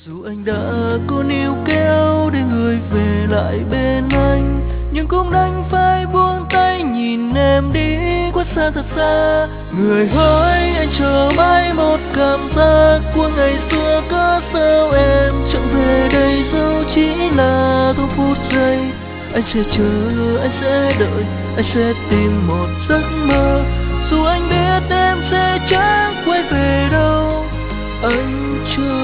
Dù anh đã có níu kéo để người về lại bên anh, nhưng cũng đành phải buông tay nhìn em đi quá xa thật xa. Người hỡi, anh chờ mãi một cảm giác của ngày xưa, có sao em chẳng về đây, dẫu chỉ là thoáng phút giây. Anh sẽ chờ, anh sẽ đợi, anh sẽ tìm một giấc mơ. Dù anh biết em sẽ chẳng quay về đâu, anh chờ